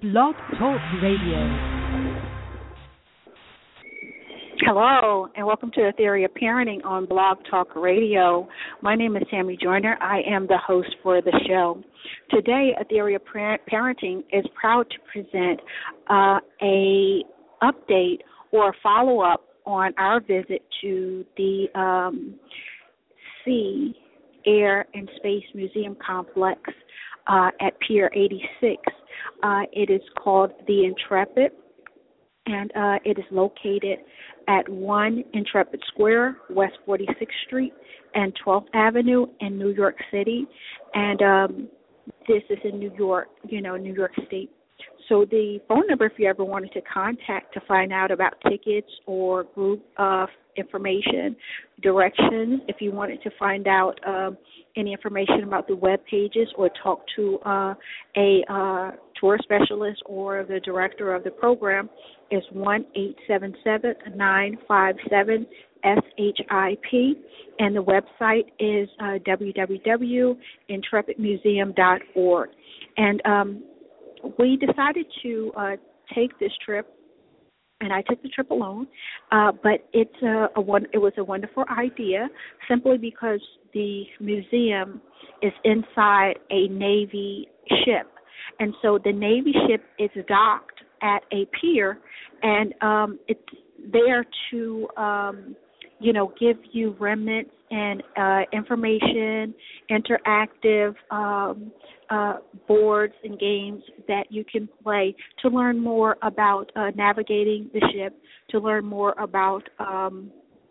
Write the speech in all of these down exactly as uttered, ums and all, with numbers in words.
Blog Talk Radio. Hello, and welcome to the Theory of Parenting on Blog Talk Radio. My name is Tammy Joyner. I am the host for the show. Today, A Theory of Parenting is proud to present uh, a update or a follow-up on our visit to the um, Sea, Air, and Space Museum Complex uh, at Pier eighty-six. Uh, it is called the Intrepid, and uh, it is located at one Intrepid Square, West forty-sixth Street, and twelfth Avenue in New York City. And um, this is in New York, you know, New York State. So the phone number, if you ever wanted to contact to find out about tickets or group uh, information, directions, if you wanted to find out um, any information about the web pages or talk to uh, a uh, tour specialist or the director of the program, is one eight seven seven, nine five seven, S H I P, and the website is uh, w w w dot intrepid museum dot org. And um, we decided to uh, take this trip, and I took the trip alone, uh, but it's a, a one, it was a wonderful idea simply because the museum is inside a Navy ship. And so the Navy ship is docked at a pier, and um, it's there to, um, you know, give you remnants and uh, information, interactive um, uh, boards and games that you can play to learn more about uh, navigating the ship, to learn more about um,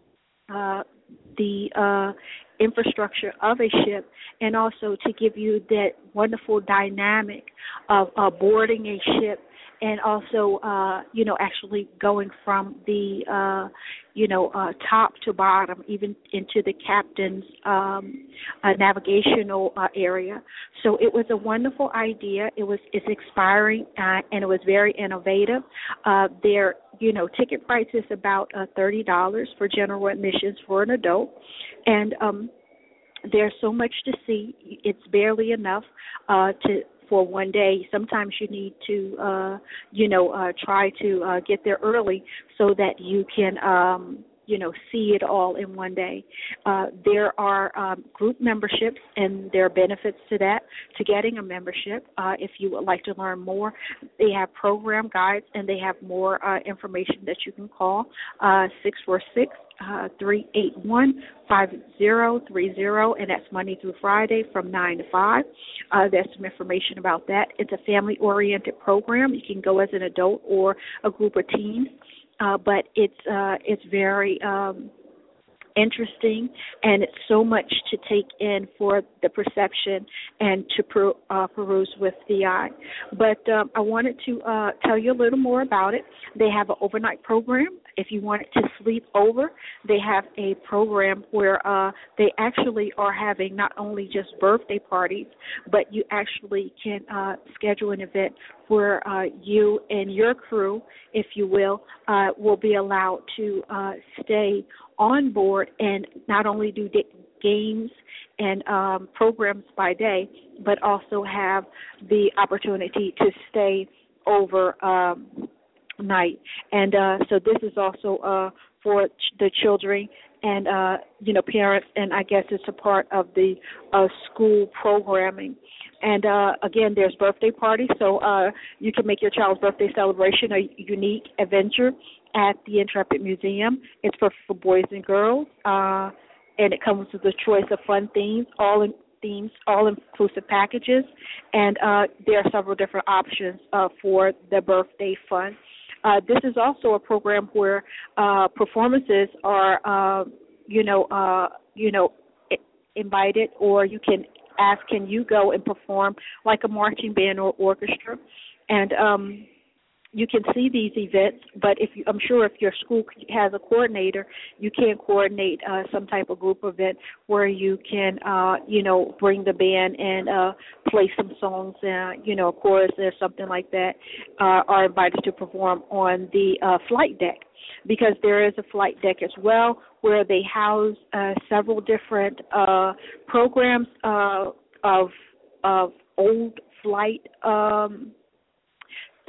uh, the uh, infrastructure of a ship, and also to give you that wonderful dynamic of uh, boarding a ship and also, uh, you know, actually going from the, uh, you know, uh, top to bottom, even into the captain's um, uh, navigational uh, area. So it was a wonderful idea. It was it's expiring, uh, and it was very innovative. Uh, their, you know, ticket price is about uh, thirty dollars for general admissions for an adult, and um, there's so much to see. It's barely enough uh, to. for one day. Sometimes you need to, uh, you know, uh, try to uh, get there early so that you can, um, you know, see it all in one day. Uh, there are um, group memberships, and there are benefits to that, to getting a membership. Uh, if you would like to learn more, they have program guides, and they have more uh, information that you can call, uh, six four six, three eight one, five zero three zero, and that's Monday through Friday from nine to five. Uh, there's some information about that. It's a family-oriented program. You can go as an adult or a group of teens, uh, but it's uh, it's very um, interesting, and it's so much to take in for the perception and to per, uh, peruse with the eye. But um, I wanted to uh, tell you a little more about it. They have an overnight program. If you wanted to sleep over, they have a program where uh, they actually are having not only just birthday parties, but you actually can uh, schedule an event where uh, you and your crew, if you will, uh, will be allowed to uh, stay on board and not only do da- games and um, programs by day, but also have the opportunity to stay over um, night. And uh, so this is also uh, for ch- the children and, uh, you know, parents, and I guess it's a part of the uh, school programming. And, uh, again, there's birthday parties, so uh, you can make your child's birthday celebration a unique adventure at the Intrepid Museum. It's for, for boys and girls, uh, and it comes with a choice of fun themes, all in themes, all-inclusive packages, and uh, there are several different options uh, for the birthday fun. Uh, this is also a program where uh, performances are, uh, you know, uh, you know, invited, or you can ask, can you go and perform like a marching band or orchestra? And um, you can see these events, but if you, I'm sure if your school has a coordinator, you can coordinate uh, some type of group event where you can, uh, you know, bring the band and uh, play some songs, uh, you know, of course, or something like that, uh, are invited to perform on the uh, flight deck, because there is a flight deck as well where they house uh, several different uh, programs uh, of of old flight um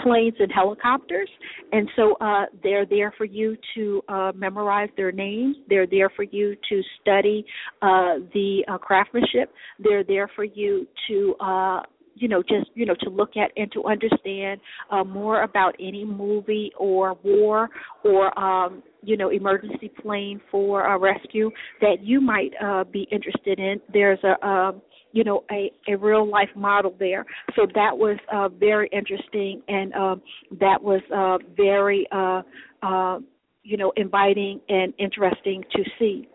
planes and helicopters. And so uh, they're there for you to uh, memorize their names. They're there for you to study uh, the uh, craftsmanship. They're there for you to uh, you know, just, you know, to look at and to understand uh, more about any movie or war or, um, you know, emergency plane for uh, rescue that you might uh, be interested in. There's a, um, you know, a, a real life model there. So that was uh, very interesting, and um, that was uh, very, uh, uh, you know, inviting and interesting to see.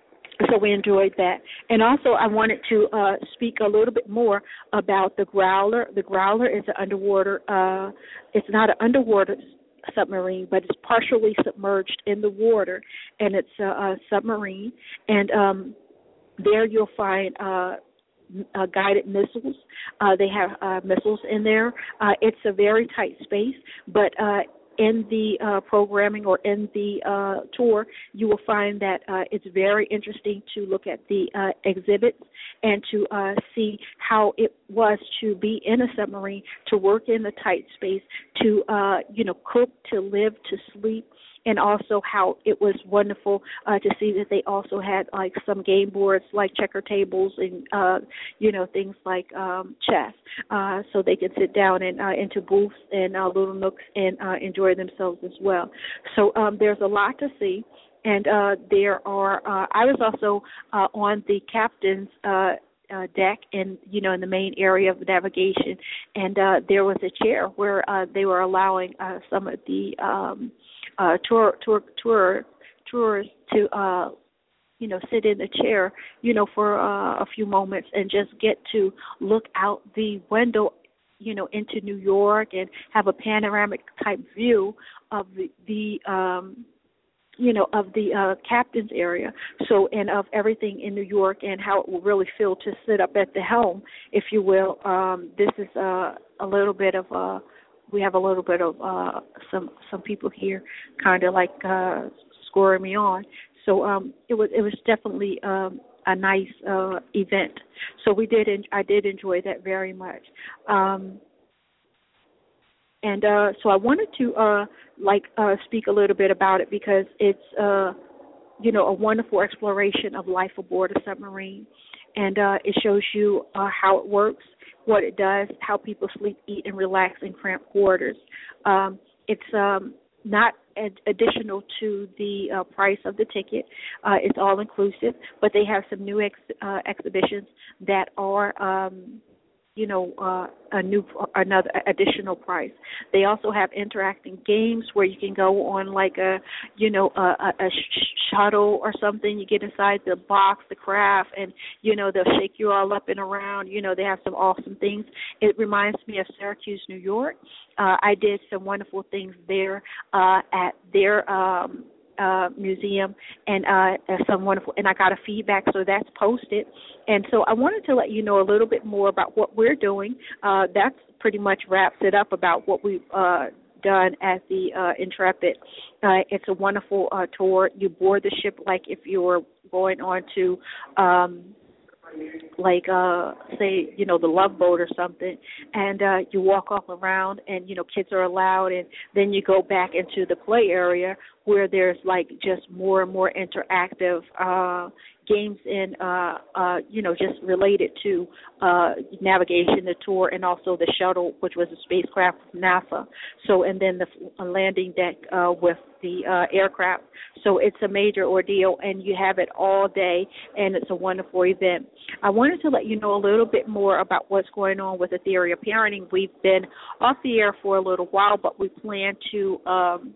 So we enjoyed that. And also I wanted to uh, speak a little bit more about the Growler. The Growler is an underwater, uh, it's not an underwater submarine, but it's partially submerged in the water, and it's a, a submarine. And um, there you'll find uh, uh, guided missiles. Uh, they have uh, missiles in there. Uh, it's a very tight space, but uh, in the uh, programming or in the uh, tour, you will find that uh, it's very interesting to look at the uh, exhibits and to uh, see how it was to be in a submarine, to work in the tight space, to, uh, you know, cook, to live, to sleep, and also how it was wonderful uh, to see that they also had like some game boards like checker tables and, uh, you know, things like um, chess. Uh, so they could sit down and uh, into booths and uh, little nooks and uh, enjoy themselves as well. So um, there's a lot to see. And uh, there are, uh, I was also uh, on the captain's uh, uh, deck and, you know, in the main area of navigation. And uh, there was a chair where uh, they were allowing uh, some of the um, uh, tour, tour, tour, tours to, uh, you know, sit in the chair, you know, for uh, a few moments and just get to look out the window, you know, into New York and have a panoramic type view of the, the um, you know, of the uh, captain's area, so, and of everything in New York and how it will really feel to sit up at the helm, if you will. Um, this is uh, a little bit of, uh, we have a little bit of uh, some some people here kind of like uh, scoring me on. So um, it was it was definitely um, a nice uh, event. So we did, en- I did enjoy that very much. Um, And uh, so I wanted to, uh, like, uh, speak a little bit about it because it's, uh, you know, a wonderful exploration of life aboard a submarine. And uh, it shows you uh, how it works, what it does, how people sleep, eat, and relax in cramped quarters. Um, it's um, not ad- additional to the uh, price of the ticket. Uh, it's all inclusive, but they have some new ex- uh, exhibitions that are um, you know, uh, a new, another additional price. They also have interacting games where you can go on like a, you know, a, a, a sh- shuttle or something. You get inside the box, the craft, and, you know, they'll shake you all up and around. You know, they have some awesome things. It reminds me of Syracuse, New York. Uh, I did some wonderful things there uh, at their um Uh, museum and uh, some wonderful, and I got a feedback, so that's posted. And so I wanted to let you know a little bit more about what we're doing. Uh, that's pretty much wraps it up about what we've uh, done at the uh, Intrepid. Uh, it's a wonderful uh, tour. You board the ship like if you were going on to um, like, uh, say, you know, the Love Boat or something, and uh, you walk all around, and, you know, kids are allowed, and then you go back into the play area where there's, like, just more and more interactive uh, games in, uh, uh, you know, just related to uh, navigation, the tour, and also the shuttle, which was a spacecraft from NASA. So, and then the landing deck uh, with the uh, aircraft. So it's a major ordeal, and you have it all day, and it's a wonderful event. I wanted to let you know a little bit more about what's going on with the Theory of Parenting. We've been off the air for a little while, but we plan to um,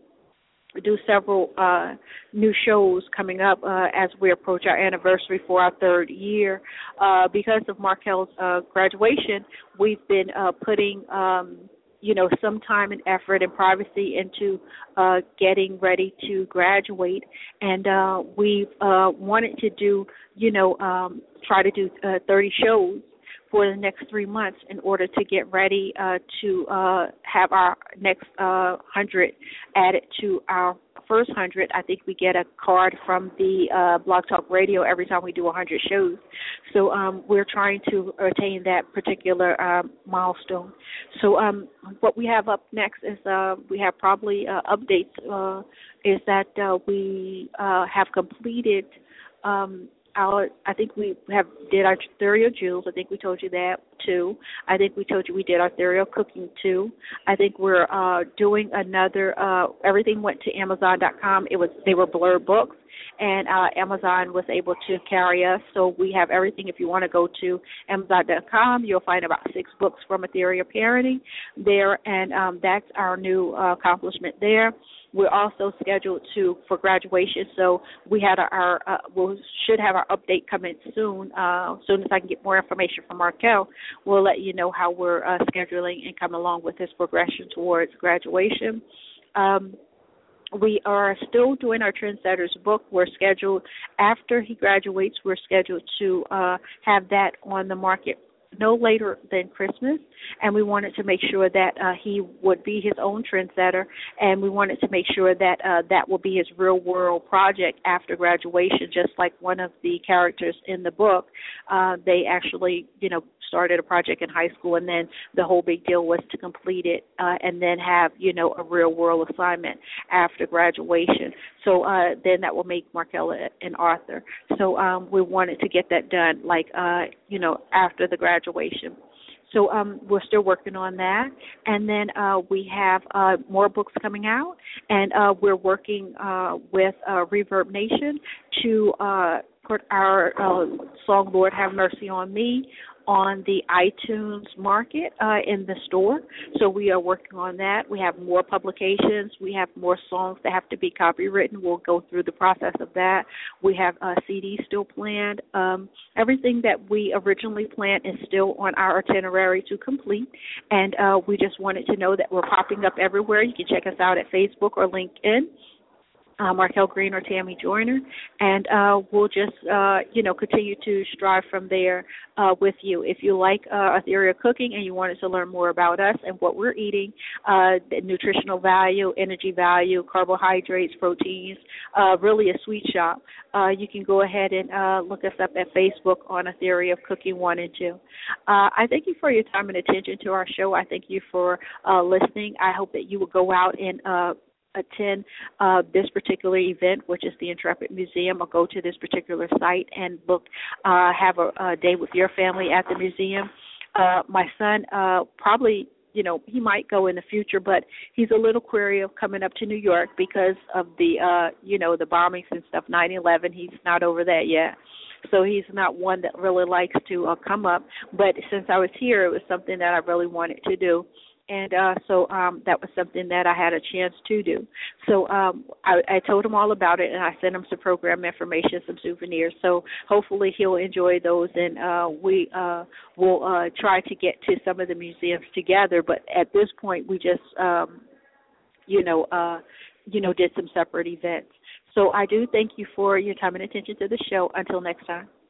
do several uh, new shows coming up uh, as we approach our anniversary for our third year. Uh, because of Markel's uh, graduation, we've been uh, putting um, you know, some time and effort and privacy into uh, getting ready to graduate. And uh, we've uh, wanted to do, you know, um, try to do uh, thirty shows for the next three months in order to get ready uh, to uh, have our next uh, one hundred added to our first hundred, I think we get a card from the uh, Blog Talk Radio every time we do one hundred shows. So um, we're trying to attain that particular um, milestone. So um, what we have up next is uh, we have probably uh, updates. Uh, is that uh, we uh, have completed. Um, Our, I think we have did our Ethereal Jewels. I think we told you that too. I think we told you we did our Ethereal Cooking too. I think we're uh, doing another. Uh, everything went to Amazon dot com. It was they were Blur books, and uh, Amazon was able to carry us. So we have everything. If you want to go to Amazon dot com, you'll find about six books from Ethereal Parenting there, and um, that's our new uh, accomplishment there. We're also scheduled to for graduation, so we had our uh, we should have our update coming soon. Uh, as soon as I can get more information from Markel, we'll let you know how we're uh, scheduling and coming along with this progression towards graduation. Um, we are still doing our Trendsetters book. We're scheduled after he graduates. We're scheduled to uh, have that on the market no later than Christmas, and we wanted to make sure that uh, he would be his own trendsetter, and we wanted to make sure that uh, that will be his real-world project after graduation, just like one of the characters in the book. Uh, they actually, you know, started a project in high school, and then the whole big deal was to complete it uh, and then have, you know, a real-world assignment after graduation. So uh, then that will make Markel an author. So um, we wanted to get that done, like, uh, you know, after the graduation. So um, we're still working on that. And then uh, we have uh, more books coming out, and uh, we're working uh, with uh, Reverb Nation to uh, put our uh, song, Lord Have Mercy on Me, on the iTunes market uh, in the store. So we are working on that. We have more publications. We have more songs that have to be copywritten. We'll go through the process of that. We have a C D still planned. Um, everything that we originally planned is still on our itinerary to complete, and uh, we just wanted to know that we're popping up everywhere. You can check us out at Facebook or LinkedIn. Uh, Markel Green or Tammy Joyner, and uh, we'll just, uh, you know, continue to strive from there uh, with you. If you like uh, Ethereal Cooking and you wanted to learn more about us and what we're eating, uh, the nutritional value, energy value, carbohydrates, proteins, uh, really a sweet shop, uh, you can go ahead and uh, look us up at Facebook on Ethereal Cooking one and two. Uh, I thank you for your time and attention to our show. I thank you for uh, listening. I hope that you will go out and uh, attend uh, this particular event, which is the Intrepid Museum, or go to this particular site and book, uh, have a, a day with your family at the museum. Uh, my son uh, probably, you know, he might go in the future, but he's a little query of coming up to New York because of the, uh, you know, the bombings and stuff, nine eleven. He's not over that yet. So he's not one that really likes to uh, come up. But since I was here, it was something that I really wanted to do. And uh, so um, that was something that I had a chance to do. So um, I, I told him all about it, and I sent him some program information, some souvenirs. So hopefully he'll enjoy those, and uh, we uh, will uh, try to get to some of the museums together. But at this point, we just, um, you know, uh, you know, did some separate events. So I do thank you for your time and attention to the show. Until next time.